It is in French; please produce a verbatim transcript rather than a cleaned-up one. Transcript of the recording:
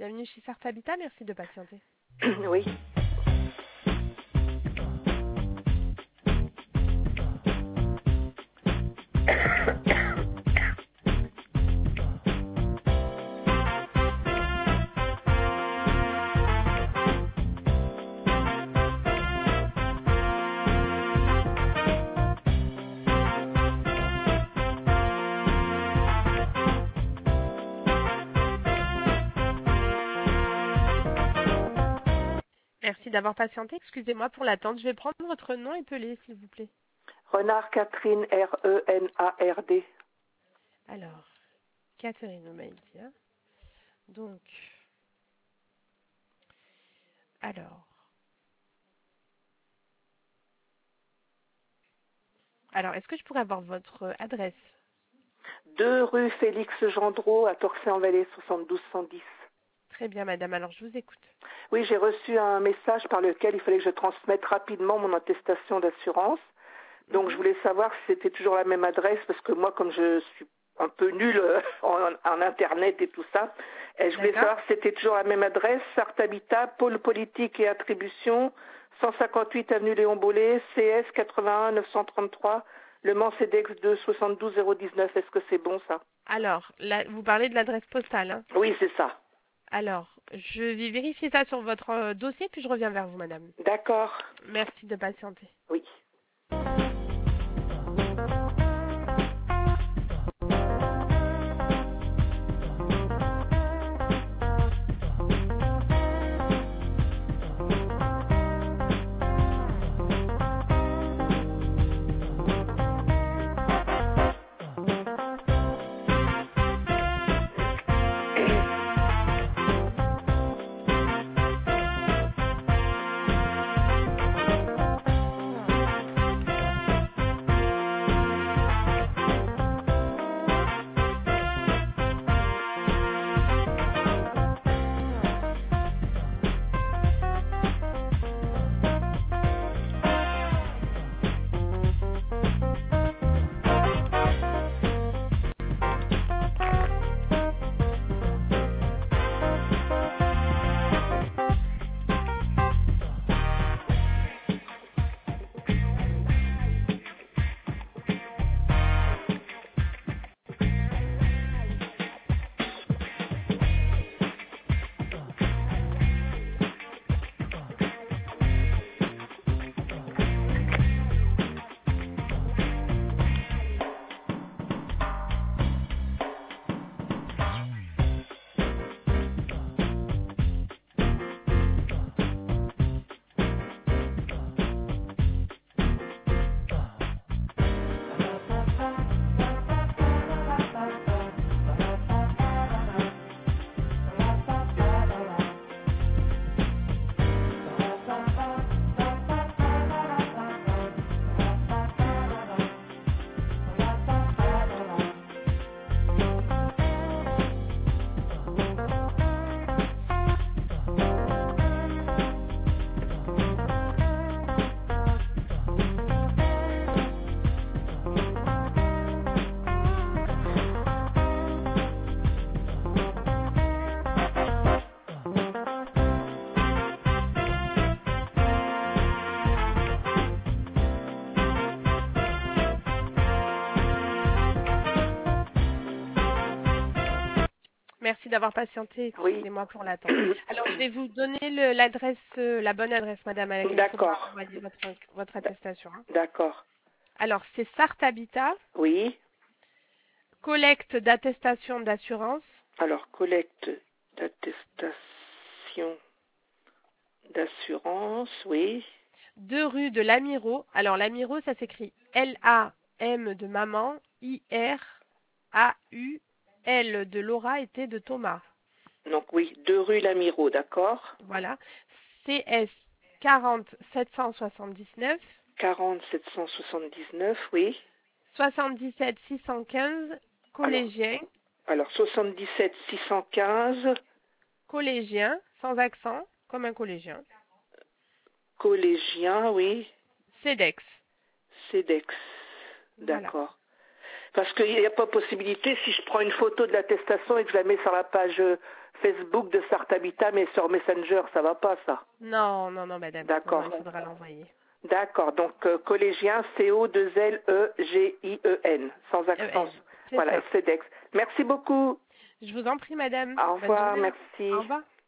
Bienvenue chez Sarthe Habitat, merci de patienter. Oui. Merci d'avoir patienté. Excusez-moi pour l'attente. Je vais prendre votre nom épelé, s'il vous plaît. Renard Catherine, R E N A R D. Alors, Catherine, on m'a dit. Hein. Donc, alors. Alors, est-ce que je pourrais avoir votre adresse? deux rue Félix Gendreau à Torcy-en-Vallée, soixante-douze cent dix. Très bien, madame. Alors, je vous écoute. Oui, j'ai reçu un message par lequel il fallait que je transmette rapidement mon attestation d'assurance. Donc, Mhm. je voulais savoir si c'était toujours la même adresse, parce que moi, comme je suis un peu nulle euh, en, en Internet et tout ça, et je voulais D'accord. savoir si c'était toujours la même adresse, Sarthe Habitat, pôle politique et attribution, cent cinquante-huit avenue Léon Bollé, C S quatre-vingt-un neuf cent trente-trois, Le Mans CEDEX deux soixante-douze zéro dix-neuf. Est-ce que c'est bon, ça? Alors, là, vous parlez de l'adresse postale. Hein. Oui, c'est ça. Alors, je vais vérifier ça sur votre euh, dossier, puis je reviens vers vous, madame. D'accord. Merci de patienter. Oui. Merci d'avoir patienté. Oui. Excusez-moi pour l'attente. Alors, je vais vous donner le- l'adresse, euh, la bonne adresse, madame, à laquelle il faudra D'accord. envoyer votre, votre attestation. Hein. D'accord. Alors, c'est Sarthe Habitat, Oui. collecte d'attestation d'assurance, Alors, collecte d'attestation d'assurance, oui. deux rue de l'Amirault. Alors, l'Amirault, ça s'écrit L A M de maman, I R A U, L de Laura et T de Thomas. Donc, oui, deux rue Lamirault, d'accord. Voilà. C S quarante sept cent soixante-dix-neuf, quarante sept cent soixante-dix-neuf, oui. soixante-dix-sept six cent quinze, Alors, collégien, alors soixante-dix-sept six cent quinze, collégien, sans accent, comme un collégien. collégien, oui. CEDEX. CEDEX, Voilà. d'accord. Parce qu'il n'y a pas possibilité, si je prends une photo de l'attestation et que je la mets sur la page Facebook de Sarthe Habitat, mais sur Messenger, ça va pas, ça? Non, non, non, madame. D'accord. Non, non, il faudra l'envoyer. D'accord, donc euh, collégien, C O deux L E G I E N, sans accent. E N, c'est Voilà, ça. F C D E X. Merci beaucoup. Je vous en prie, madame. Au Bonne revoir, journée. merci. Au revoir.